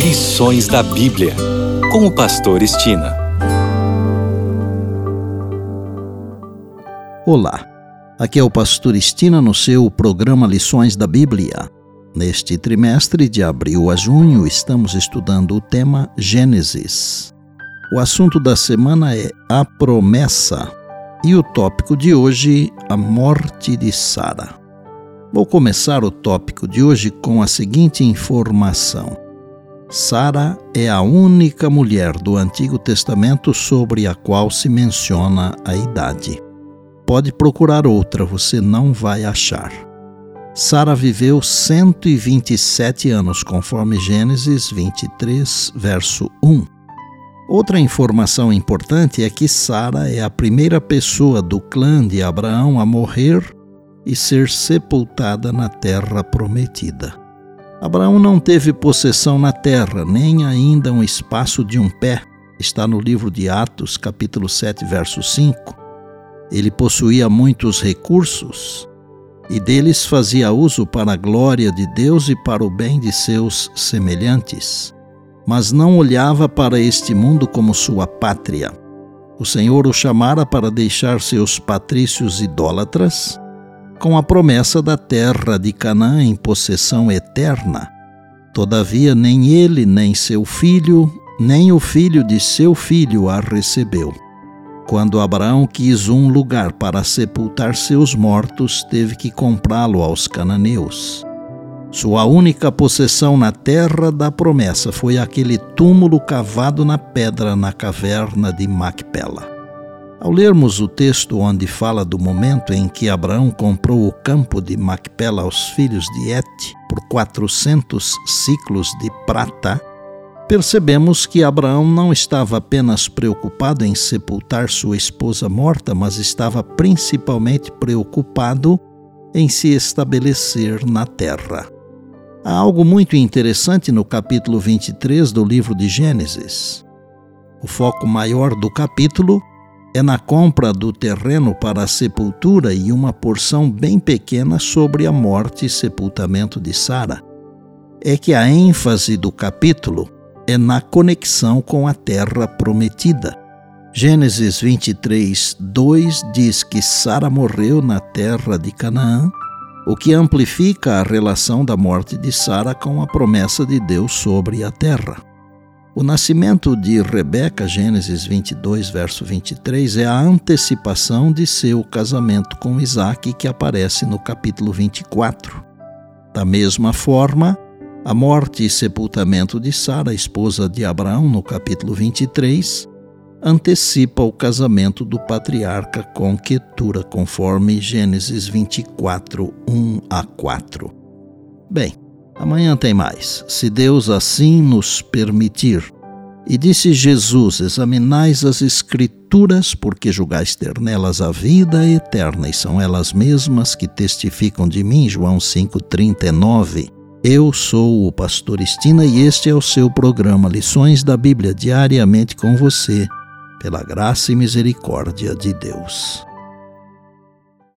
Lições da Bíblia, com o pastor Estina. Olá, aqui é o pastor Estina no seu programa Lições da Bíblia. Neste trimestre, de abril a junho, estamos estudando o tema Gênesis. O assunto da semana é a promessa e o tópico de hoje, a morte de Sara. Vou começar o tópico de hoje com a seguinte informação. Sara é a única mulher do Antigo Testamento sobre a qual se menciona a idade. Pode procurar outra, você não vai achar. Sara viveu 127 anos, conforme Gênesis 23, verso 1. Outra informação importante é que Sara é a primeira pessoa do clã de Abraão a morrer e ser sepultada na terra prometida. Abraão não teve possessão na terra, nem ainda um espaço de um pé. Está no livro de Atos, capítulo 7, verso 5. Ele possuía muitos recursos e deles fazia uso para a glória de Deus e para o bem de seus semelhantes, mas não olhava para este mundo como sua pátria. O Senhor o chamara para deixar seus patrícios idólatras, com a promessa da terra de Canaã em possessão eterna. Todavia, nem ele, nem seu filho, nem o filho de seu filho a recebeu. Quando Abraão quis um lugar para sepultar seus mortos, teve que comprá-lo aos cananeus. Sua única possessão na terra da promessa foi aquele túmulo cavado na pedra na caverna de Macpela. Ao lermos o texto onde fala do momento em que Abraão comprou o campo de Macpela aos filhos de Et por 400 siclos de prata, percebemos que Abraão não estava apenas preocupado em sepultar sua esposa morta, mas estava principalmente preocupado em se estabelecer na terra. Há algo muito interessante no capítulo 23 do livro de Gênesis. O foco maior do capítulo é na compra do terreno para a sepultura e uma porção bem pequena sobre a morte e sepultamento de Sara. É que a ênfase do capítulo é na conexão com a terra prometida. Gênesis 23, 2 diz que Sara morreu na terra de Canaã, o que amplifica a relação da morte de Sara com a promessa de Deus sobre a terra. O nascimento de Rebeca, Gênesis 22, verso 23, é a antecipação de seu casamento com Isaque, que aparece no capítulo 24. Da mesma forma, a morte e sepultamento de Sara, esposa de Abraão, no capítulo 23, antecipa o casamento do patriarca com Quetura, conforme Gênesis 24, 1 a 4. Bem, amanhã tem mais, se Deus assim nos permitir. E disse Jesus: examinais as Escrituras, porque julgais ter nelas a vida eterna, e são elas mesmas que testificam de mim. João 5,39. Eu sou o pastor Estina e este é o seu programa Lições da Bíblia, diariamente com você, pela graça e misericórdia de Deus.